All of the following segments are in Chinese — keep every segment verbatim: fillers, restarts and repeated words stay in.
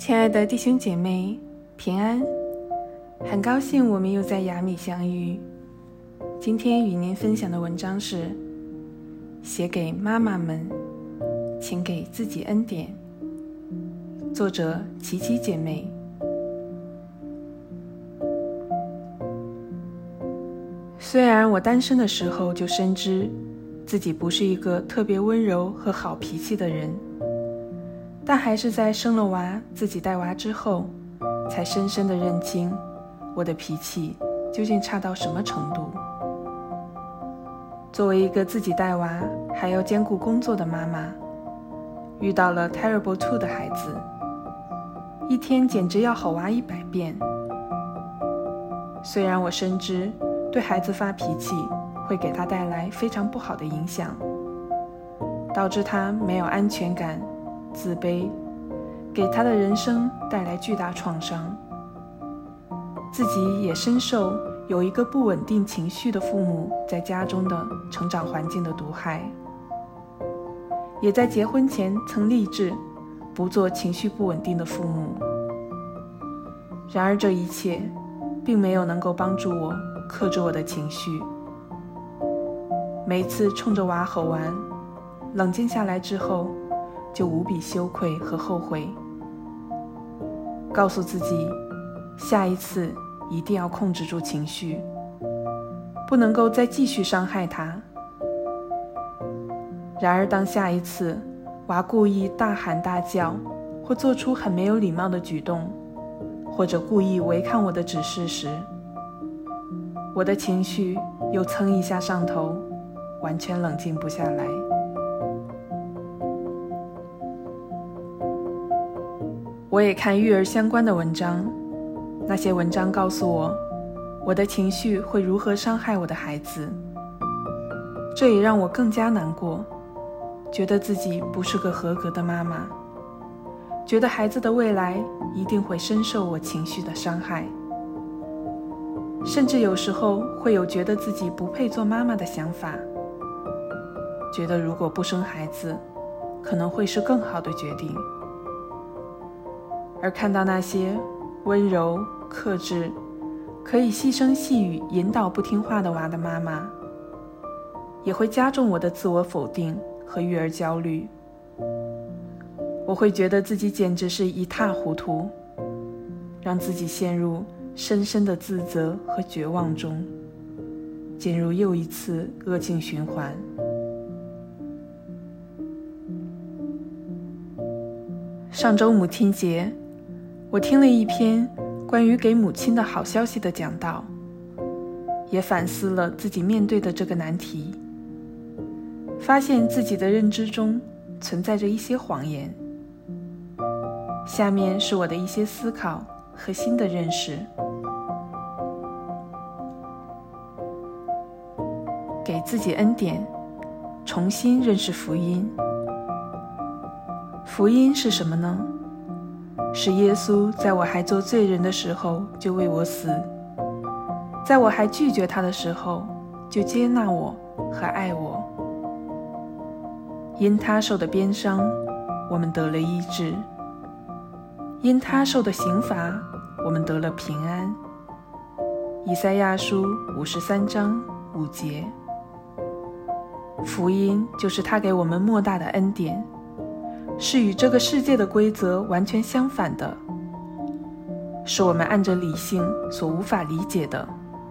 亲爱的弟兄姐妹，平安！很高兴我们又在雅米相遇。今天与您分享的文章是写给妈妈们，请给自己恩典。作者琪琪姐妹。虽然我单身的时候就深知自己不是一个特别温柔和好脾气的人，但还是在生了娃，自己带娃之后，才深深地认清我的脾气究竟差到什么程度。作为一个自己带娃还要兼顾工作的妈妈，遇到了 Terrible Two 的孩子，一天简直要吼娃一百遍。虽然我深知对孩子发脾气会给他带来非常不好的影响，导致他没有安全感、自卑，给他的人生带来巨大创伤。自己也深受有一个不稳定情绪的父母在家中的成长环境的毒害，也在结婚前曾立志不做情绪不稳定的父母。然而这一切并没有能够帮助我克制我的情绪。每次冲着娃吼完，冷静下来之后，就无比羞愧和后悔，告诉自己下一次一定要控制住情绪，不能够再继续伤害他。然而当下一次娃故意大喊大叫，或做出很没有礼貌的举动，或者故意违抗我的指示时，我的情绪又蹭一下上头，完全冷静不下来。我也看育儿相关的文章，那些文章告诉我，我的情绪会如何伤害我的孩子。这也让我更加难过，觉得自己不是个合格的妈妈，觉得孩子的未来一定会深受我情绪的伤害，甚至有时候会有觉得自己不配做妈妈的想法，觉得如果不生孩子，可能会是更好的决定。而看到那些温柔、克制，可以细声细语引导不听话的娃的妈妈，也会加重我的自我否定和育儿焦虑。我会觉得自己简直是一塌糊涂，让自己陷入深深的自责和绝望中，进入又一次恶性循环。上周母亲节，我听了一篇关于给母亲的好消息的讲道，也反思了自己面对的这个难题，发现自己的认知中存在着一些谎言。下面是我的一些思考和新的认识。给自己恩典，重新认识福音。福音是什么呢？是耶稣在我还做罪人的时候就为我死，在我还拒绝他的时候就接纳我和爱我。因他受的鞭伤，我们得了医治；因他受的刑罚，我们得了平安。以赛亚书五十三章五节。福音就是他给我们莫大的恩典，是与这个世界的规则完全相反的，是我们按着理性所无法理解的。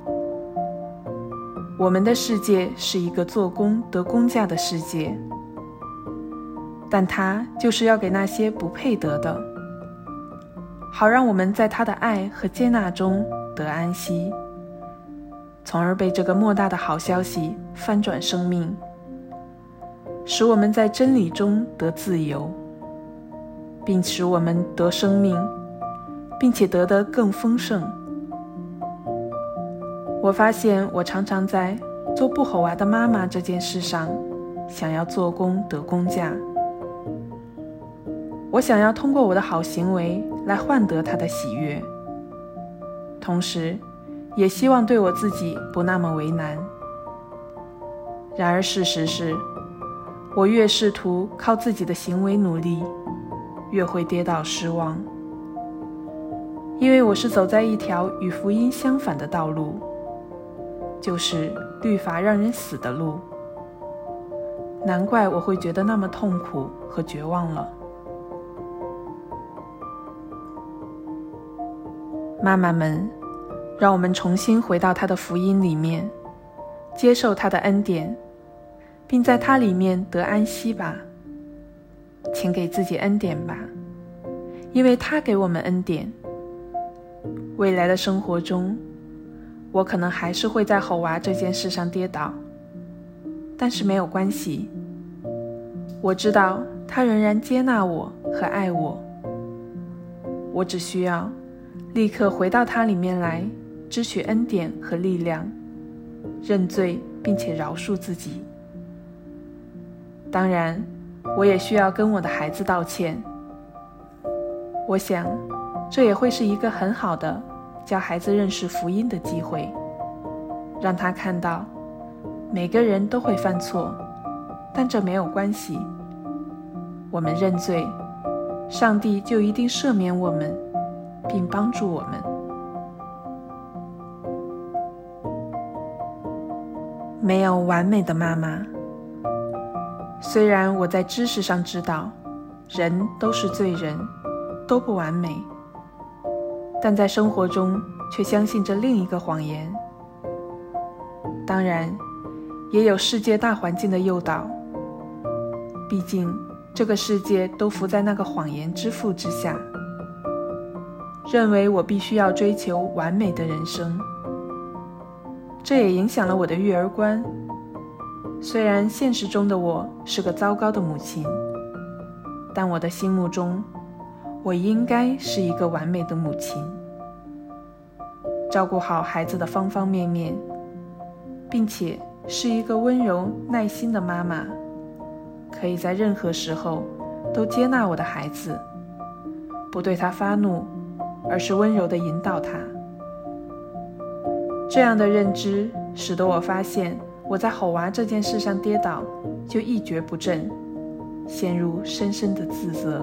我们的世界是一个做工得工价的世界，但他就是要给那些不配得的，好让我们在他的爱和接纳中得安息，从而被这个莫大的好消息翻转生命，使我们在真理中得自由，并使我们得生命，并且得得更丰盛。我发现我常常在做不吼娃的妈妈这件事上，想要做工得工价。我想要通过我的好行为来换得他的喜悦，同时也希望对我自己不那么为难。然而事实是，我越试图靠自己的行为努力，越会跌倒失望， 因为我是走在一条与福音相反的道路，就是律法让人死的路。难怪我会觉得那么痛苦和绝望了。妈妈们，让我们重新回到他的福音里面，接受他的恩典，并在他里面得安息吧。请给自己恩典吧，因为他给我们恩典。未来的生活中，我可能还是会在吼娃这件事上跌倒，但是没有关系。我知道他仍然接纳我和爱我。我只需要立刻回到他里面来，支取恩典和力量，认罪并且饶恕自己。当然，我也需要跟我的孩子道歉。我想这也会是一个很好的教孩子认识福音的机会，让他看到每个人都会犯错，但这没有关系。我们认罪，上帝就一定赦免我们，并帮助我们。没有完美的妈妈。虽然我在知识上知道人都是罪人，都不完美，但在生活中却相信着另一个谎言。当然，也有世界大环境的诱导，毕竟这个世界都伏在那个谎言之父之下，认为我必须要追求完美的人生。这也影响了我的育儿观。虽然现实中的我是个糟糕的母亲，但我的心目中，我应该是一个完美的母亲，照顾好孩子的方方面面，并且是一个温柔耐心的妈妈，可以在任何时候都接纳我的孩子，不对他发怒，而是温柔地引导他。这样的认知使得我发现我在吼娃这件事上跌倒就一蹶不振，陷入深深的自责。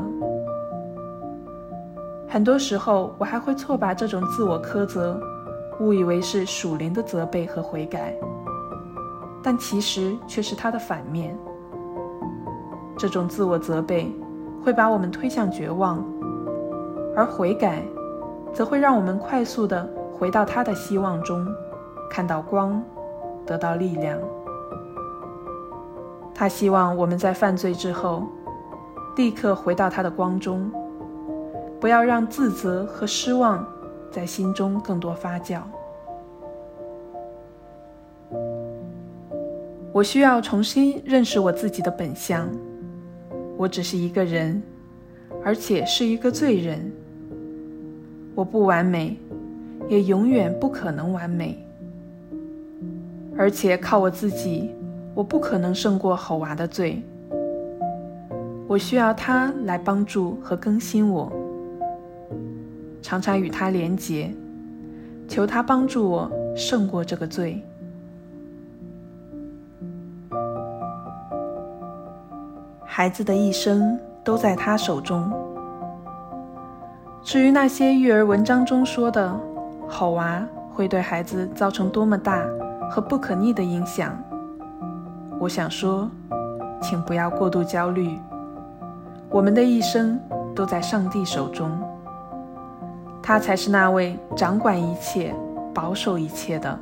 很多时候我还会错把这种自我苛责误以为是属灵的责备和悔改，但其实却是它的反面。这种自我责备会把我们推向绝望，而悔改则会让我们快速地回到他的希望中，看到光，得到力量。他希望我们在犯罪之后立刻回到他的光中，不要让自责和失望在心中更多发酵。我需要重新认识我自己的本相，我只是一个人，而且是一个罪人。我不完美，也永远不可能完美，而且靠我自己，我不可能胜过吼娃的罪。我需要他来帮助和更新我，常常与他连结，求他帮助我胜过这个罪。孩子的一生都在他手中。至于那些育儿文章中说的吼娃会对孩子造成多么大和不可逆的影响，我想说，请不要过度焦虑。我们的一生都在上帝手中，他才是那位掌管一切、保守一切的。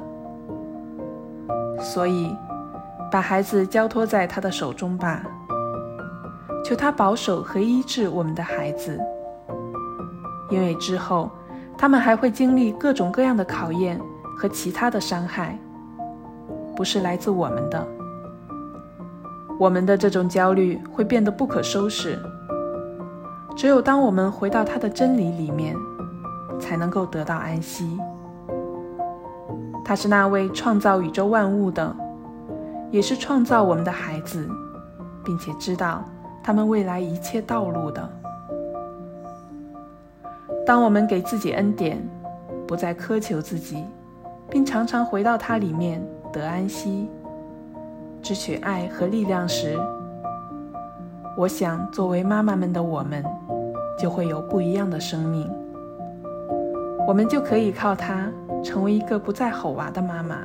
所以，把孩子交托在他的手中吧，求他保守和医治我们的孩子，因为之后他们还会经历各种各样的考验和其他的伤害，不是来自我们的。我们的这种焦虑会变得不可收拾，只有当我们回到他的真理里面，才能够得到安息。他是那位创造宇宙万物的，也是创造我们的孩子，并且知道他们未来一切道路的。当我们给自己恩典，不再苛求自己，并常常回到他里面得安息，支取爱和力量时，我想作为妈妈们的我们就会有不一样的生命。 我们就可以靠它成为一个不再吼娃的妈妈。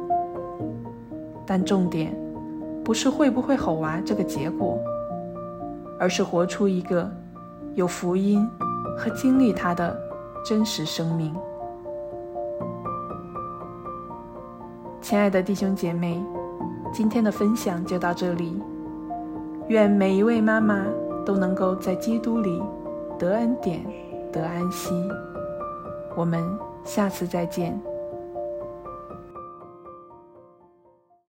但重点不是会不会吼娃这个结果，而是活出一个有福音和经历它的真实生命。亲爱的弟兄姐妹，今天的分享就到这里。愿每一位妈妈都能够在基督里得恩典，得安息。我们下次再见。